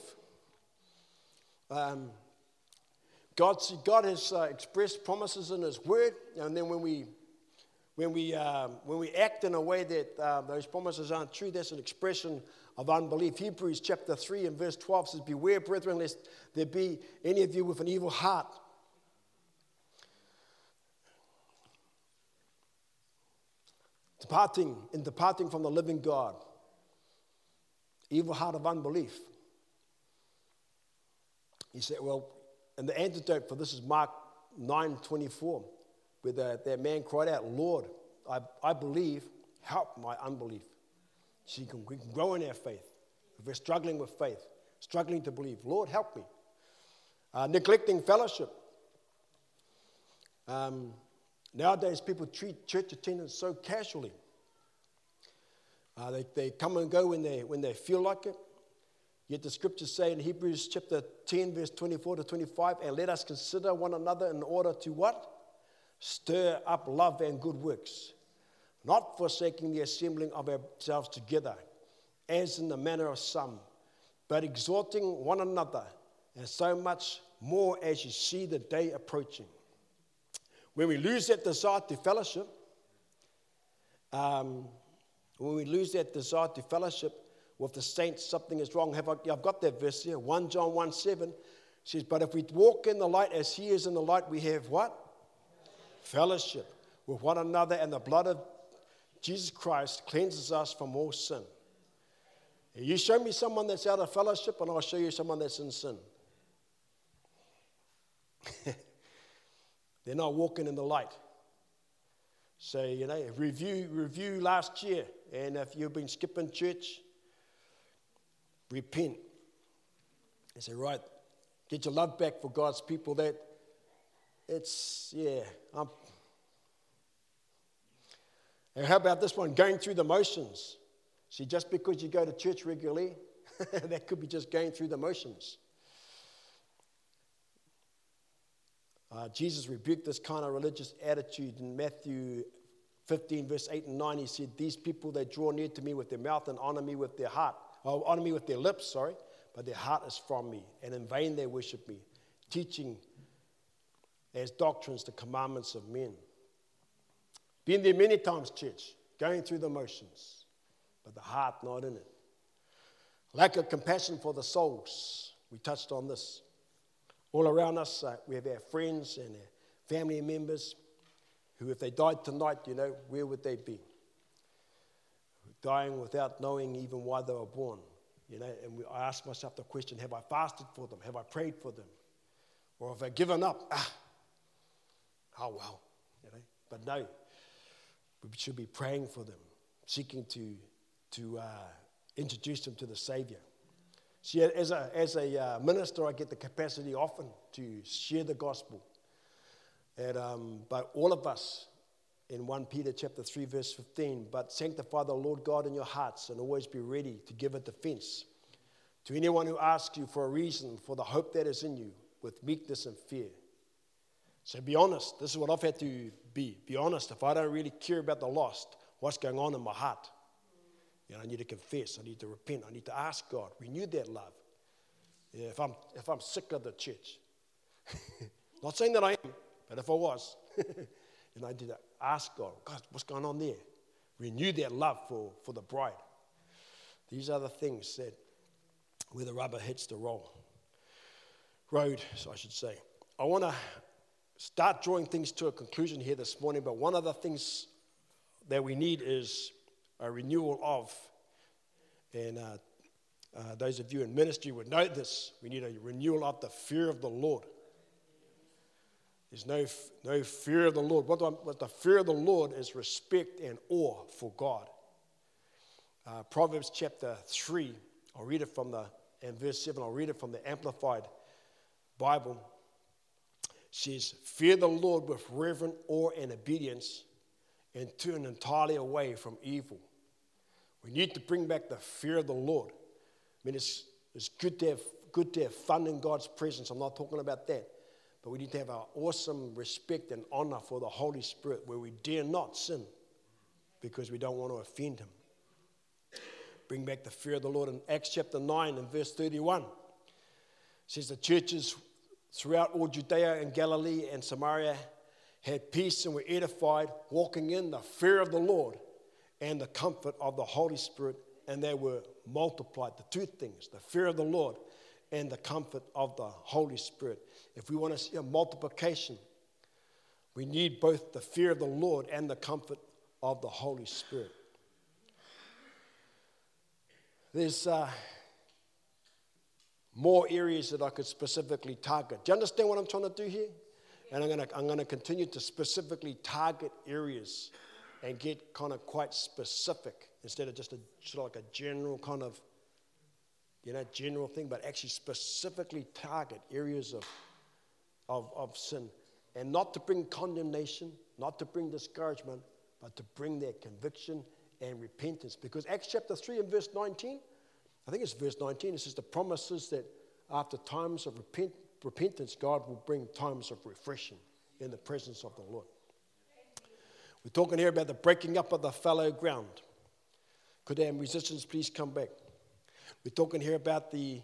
S1: God has expressed promises in His Word, and then when we act in a way that those promises aren't true, that's an expression of unbelief. Hebrews chapter 3 and verse 12 says, "Beware, brethren, lest there be any of you with an evil heart departing from the living God. Evil heart of unbelief. He said, well, and the antidote for this is Mark 9:24, where that man cried out, Lord, I believe, help my unbelief. So we can grow in our faith. If we're struggling with faith, struggling to believe, Lord, help me. Neglecting fellowship. Nowadays, people treat church attendance so casually. They come and go when they feel like it. Yet the scriptures say in Hebrews chapter 10, verse 24 to 25, and let us consider one another in order to what? Stir up love and good works, not forsaking the assembling of ourselves together, as in the manner of some, but exhorting one another, and so much more as you see the day approaching. When we lose that desire to fellowship, with the saints, something is wrong. I've got that verse here, 1 John 1:7 says, but if we walk in the light as he is in the light, we have what? Fellowship with one another, and the blood of Jesus Christ cleanses us from all sin. You show me someone that's out of fellowship, and I'll show you someone that's in sin. They're not walking in the light. So, review last year, and if you've been skipping church, repent. And say, right, get your love back for God's people. And how about this one, going through the motions? See, just because you go to church regularly, that could be just going through the motions. Jesus rebuked this kind of religious attitude in Matthew 15, verse 8 and 9. He said, these people, they draw near to me with their mouth and honor me with their heart. Honor me with their lips, but their heart is from me, and in vain they worship me, teaching as doctrines the commandments of men. Been there many times, church, going through the motions, but the heart not in it. Lack of compassion for the souls. We touched on this. All around us, we have our friends and our family members who, if they died tonight, where would they be? Dying without knowing even why they were born. And I ask myself the question, have I fasted for them? Have I prayed for them? Or have I given up? Oh well. But no, we should be praying for them, seeking to introduce them to the Savior. See, as a minister, I get the capacity often to share the gospel. But all of us, in 1 Peter chapter 3, verse 15, but sanctify the Lord God in your hearts and always be ready to give a defense to anyone who asks you for a reason for the hope that is in you with meekness and fear. So be honest. This is what I've had to be. Be honest. If I don't really care about the lost, what's going on in my heart? I need to confess. I need to repent. I need to ask God, renew that love. If I'm sick of the church, not saying that I am, but if I was, I need to ask God, what's going on there? Renew that love for the bride. These are the things that where the rubber hits the road, so I should say. I want to start drawing things to a conclusion here this morning, but one of the things that we need is a renewal of, and those of you in ministry would know this, we need a renewal of the fear of the Lord. There's no fear of the Lord. What the fear of the Lord is respect and awe for God. Proverbs chapter 3, I'll read it and verse 7, I'll read it from the Amplified Bible. It says, fear the Lord with reverent awe and obedience, and turn entirely away from evil. We need to bring back the fear of the Lord. I mean, it's good to have fun in God's presence. I'm not talking about that. But we need to have an awesome respect and honor for the Holy Spirit where we dare not sin because we don't want to offend him. Bring back the fear of the Lord. In Acts chapter 9 and verse 31, it says the churches throughout all Judea and Galilee and Samaria had peace and were edified, walking in the fear of the Lord and the comfort of the Holy Spirit, and they were multiplied. The two things, the fear of the Lord and the comfort of the Holy Spirit. If we want to see a multiplication, we need both the fear of the Lord and the comfort of the Holy Spirit. There's more areas that I could specifically target. Do you understand what I'm trying to do here? And I'm going to continue to specifically target areas and get kind of quite specific instead of just sort of like a general kind of, general thing, but actually specifically target areas of sin. And not to bring condemnation, not to bring discouragement, but to bring their conviction and repentance. Because Acts chapter 3 and verse 19, I think it's verse 19, it says the promises that after times of repentance, God will bring times of refreshing in the presence of the Lord. We're talking here about the breaking up of the fallow ground. Could our musicians please come back? We're talking here about the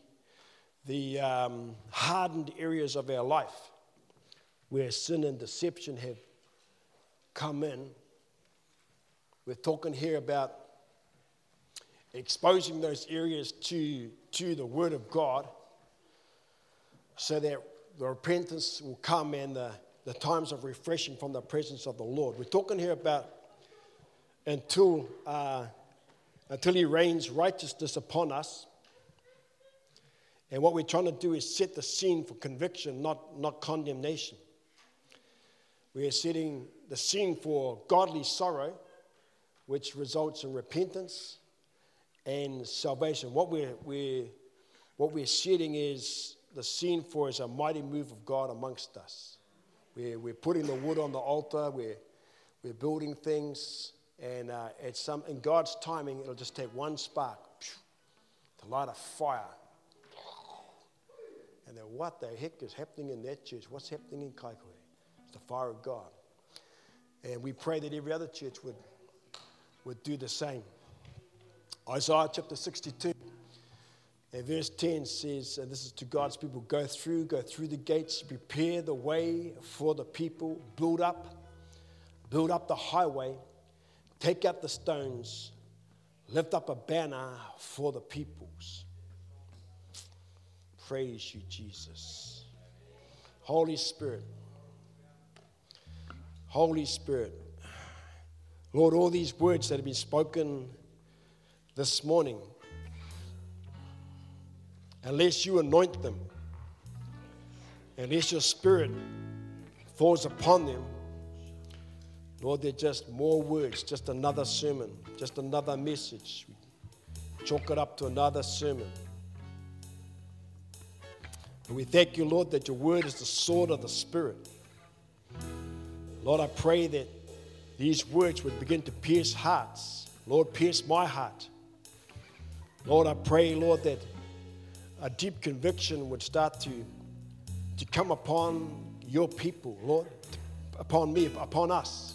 S1: hardened areas of our life where sin and deception have come in. We're talking here about exposing those areas to the Word of God so that the repentance will come and the times of refreshing from the presence of the Lord. We're talking here about until He rains righteousness upon us. And what we're trying to do is set the scene for conviction, not condemnation. We are setting the scene for godly sorrow, which results in repentance and salvation. What we're setting is the scene for is a mighty move of God amongst us. We're putting the wood on the altar. We're building things, and in God's timing, it'll just take one spark to light a fire. And then what the heck is happening in that church? What's happening in Kaikohe? It's the fire of God. And we pray that every other church would do the same. Isaiah chapter 62 and verse 10 says, and this is to God's people, go through the gates, prepare the way for the people, build up the highway, take out the stones, lift up a banner for the peoples. Praise you, Jesus. Holy Spirit, Lord, all these words that have been spoken this morning, unless you anoint them, unless your Spirit falls upon them, Lord, they're just more words, just another sermon, just another message. Chalk it up to another sermon. And we thank you, Lord, that your word is the sword of the Spirit. Lord, I pray that these words would begin to pierce hearts. Lord, pierce my heart. Lord, I pray, Lord, that a deep conviction would start to come upon your people, Lord, upon me, upon us.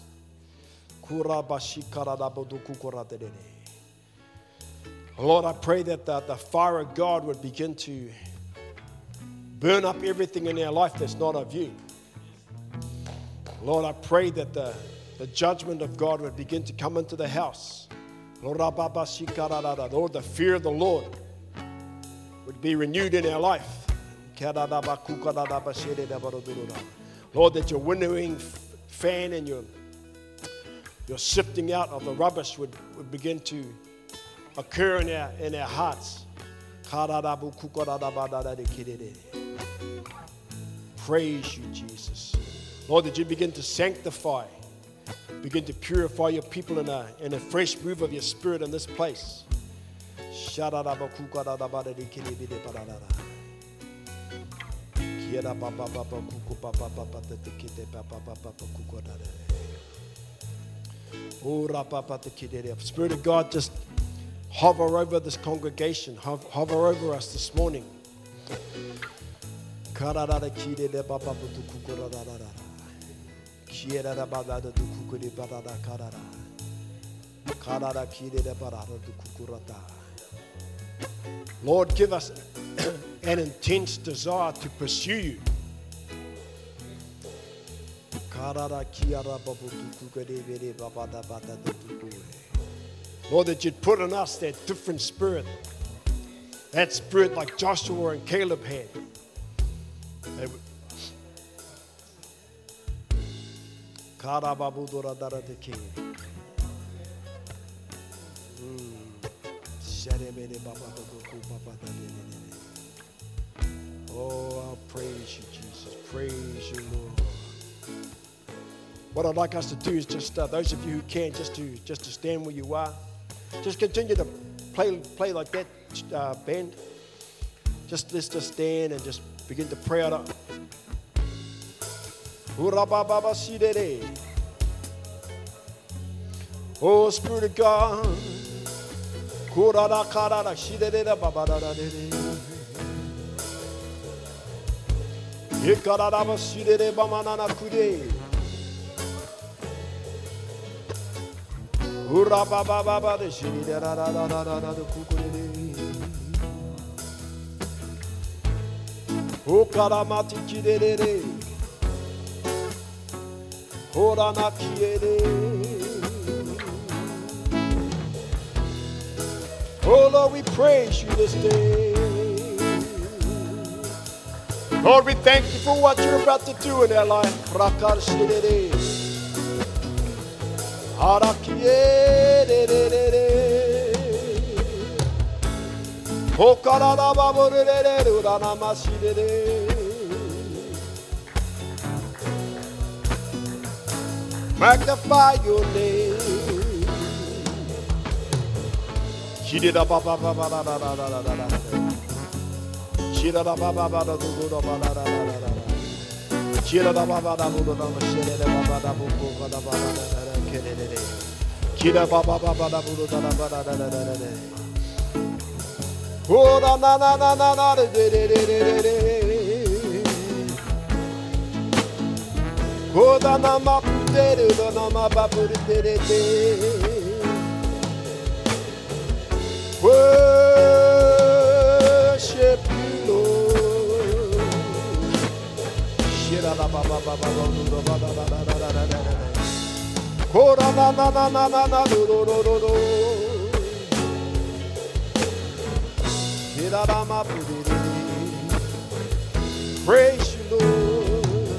S1: Lord, I pray that the fire of God would begin to burn up everything in our life that's not of you. Lord, I pray that the judgment of God would begin to come into the house. Lord, the fear of the Lord would be renewed in our life. Lord, that your winnowing fan and your sifting out of the rubbish would begin to occur in our hearts. Praise you, Jesus. Lord, that you begin to sanctify, begin to purify your people in a fresh move of your Spirit in this place. Spirit of God, just hover over this congregation, hover over us this morning. Lord, give us an intense desire to pursue you. Lord, that you'd put in us that different spirit, that spirit like Joshua and Caleb had. Oh, I praise you, Jesus. Praise you, Lord. What I'd like us to do is just, those of you who can, just to stand where you are. Just continue to play like that, band. Let's just stand and just begin to pray out. Oh, Spirit of God. O karamati kirere, horana kiere. Oh Lord, we praise you this day. Lord, we thank you for what you're about to do in our life. Rakar shirere, harakiere. Magnify your name. Oh, na na na na na na de de de de de de. Oh, na na ma de de de na ma ba de de de de. Worship you, Lord. Shira la ba ba ba ba ba ba ba ba ba ba ba. Oh, na na na na na na na do do do do. Praise you, Lord.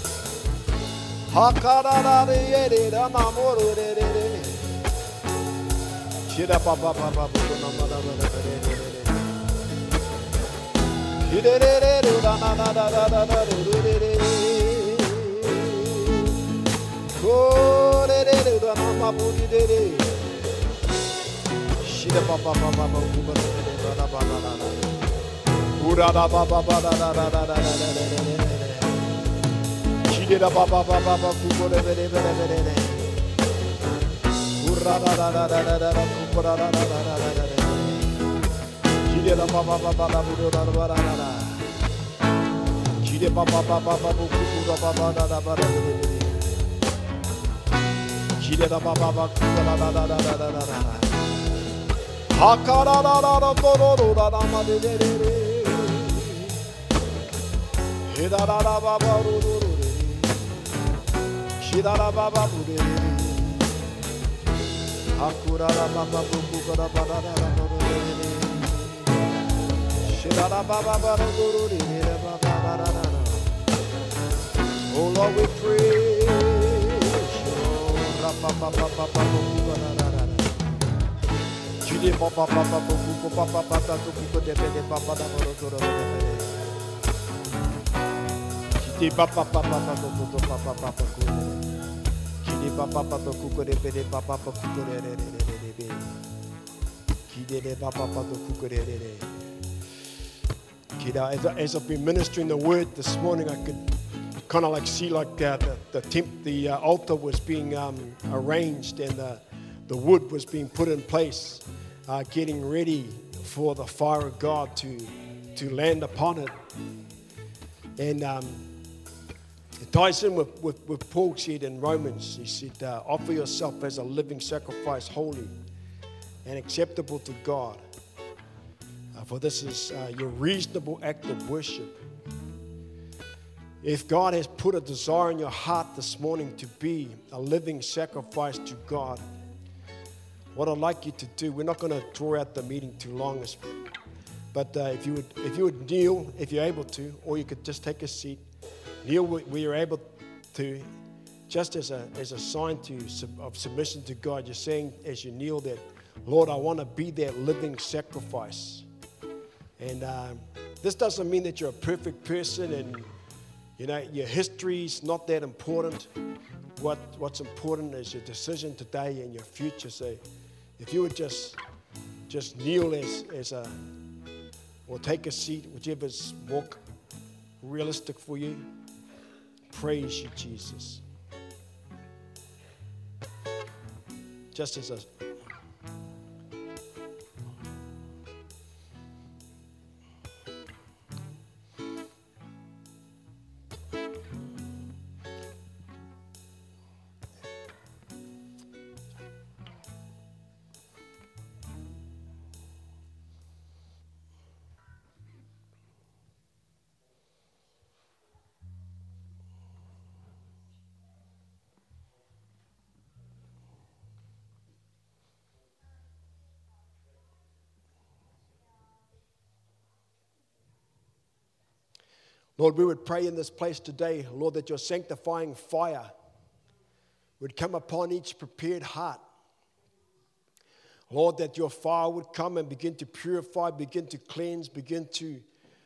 S1: Oh Lord, we praise you. As I've been ministering the word this morning, I could kind of like see like the altar was being arranged and the wood was being put in place, getting ready for the fire of God to land upon it. And it ties in with Paul said in Romans. He said, offer yourself as a living sacrifice, holy and acceptable to God. For this is your reasonable act of worship. If God has put a desire in your heart this morning to be a living sacrifice to God, what I'd like you to do, we're not going to draw out the meeting too long, but if you would kneel, if you're able to, or you could just take a seat, kneel where you're able to, just as a sign of submission to God. You're saying as you kneel that, Lord, I want to be that living sacrifice. And this doesn't mean that you're a perfect person and, you know, your history's not that important. What's important is your decision today and your future. So if you would just kneel or take a seat, whichever's more realistic for you. Praise you, Jesus. Just as a Lord, we would pray in this place today, Lord, that your sanctifying fire would come upon each prepared heart. Lord, that your fire would come and begin to purify, begin to cleanse, begin to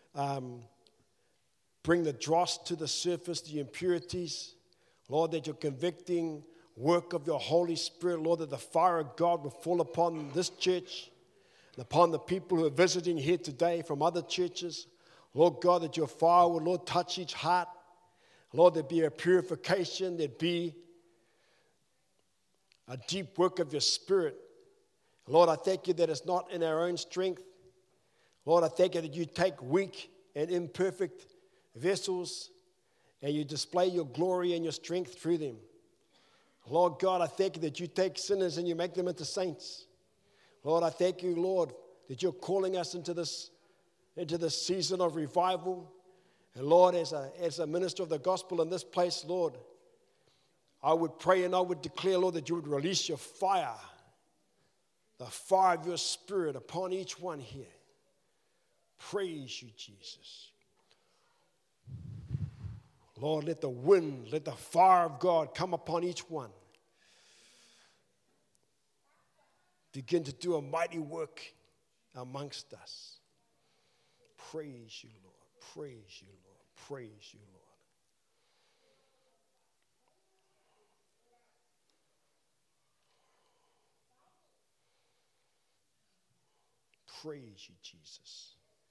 S1: bring the dross to the surface, the impurities. Lord, that your convicting work of your Holy Spirit, Lord, that the fire of God will fall upon this church and upon the people who are visiting here today from other churches. Lord God, that your fire would, Lord, touch each heart. Lord, there'd be a purification, there'd be a deep work of your Spirit. Lord, I thank you that it's not in our own strength. Lord, I thank you that you take weak and imperfect vessels and you display your glory and your strength through them. Lord God, I thank you that you take sinners and you make them into saints. Lord, I thank you, Lord, that you're calling us into this season of revival. And Lord, as a minister of the gospel in this place, Lord, I would pray and I would declare, Lord, that you would release your fire, the fire of your Spirit upon each one here. Praise you, Jesus. Lord, let the wind, let the fire of God come upon each one. Begin to do a mighty work amongst us. Praise you, Lord. Praise you, Lord. Praise you, Lord. Praise you, Jesus.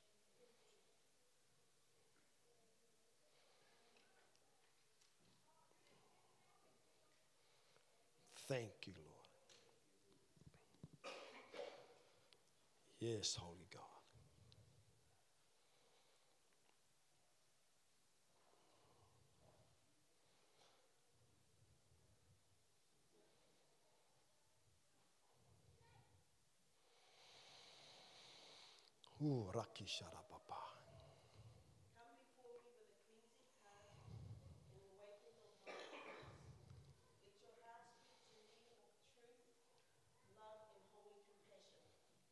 S1: Thank you, Lord. Yes, Holy God. Ooh, Raki Sharapapa.
S2: Come before me with a cleansing heart and awaken your heart. Let your heart speak to me of truth, love, and holy compassion.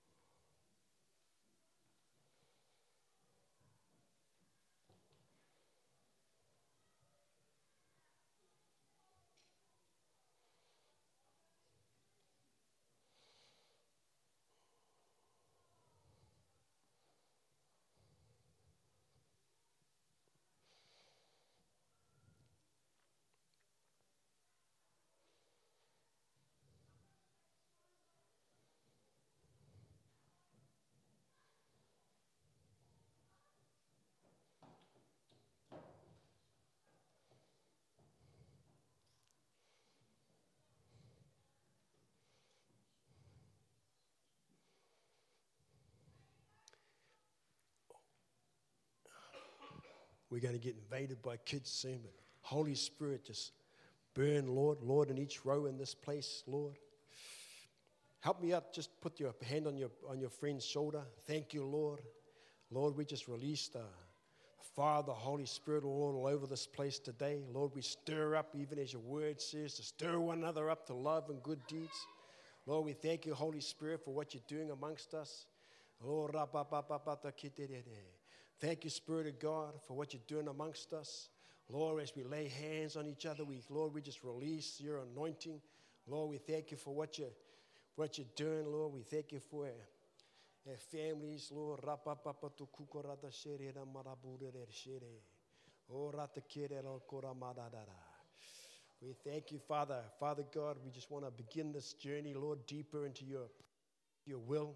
S1: We're going to get invaded by kids soon, but Holy Spirit, just burn, Lord, in each row in this place, Lord. Help me out. Just put your hand on your friend's shoulder. Thank you, Lord. Lord, we just release the fire of the Holy Spirit all over this place today. Lord, we stir up, even as your word says, to stir one another up to love and good deeds. Lord, we thank you, Holy Spirit, for what you're doing amongst us. Lord, thank you, Spirit of God, for what you're doing amongst us. Lord, as we lay hands on each other, Lord, we just release your anointing. Lord, we thank you for what what you're doing, Lord. We thank you for our families, Lord. Rapapapa tu kukorata shere na marabure shere. O rata kere ro kora madadara. We thank you, Father. Father God, we just want to begin this journey, Lord, deeper into your will.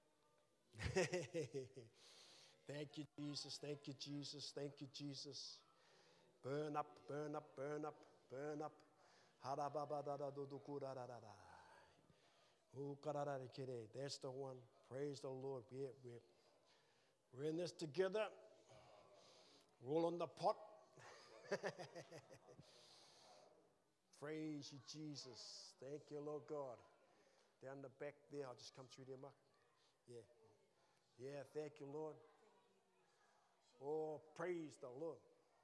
S1: Thank you, Jesus. Thank you, Jesus. Thank you, Jesus. Burn up, burn up, burn up, burn up. That's the one. Praise the Lord. We're in this together. Roll on the pot. Praise you, Jesus. Thank you, Lord God. Down the back there, I'll just come through there, Mark. Yeah. Yeah, thank you, Lord. Oh, praise the Lord.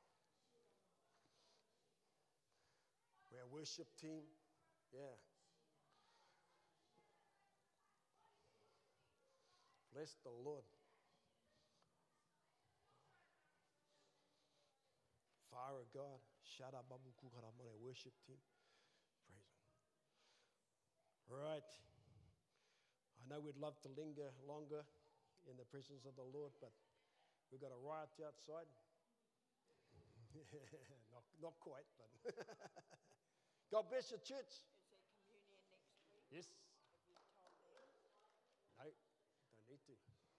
S1: We're a worship team. Yeah. Bless the Lord. Fire of God. Shout out Babu Kukaramone worship team. Praise Him. All right. I know we'd love to linger longer in the presence of the Lord, but we've got a riot outside. not quite, but God bless your church.
S2: Is there communion next week?
S1: Yes.
S2: Have you told them?
S1: No, don't need to.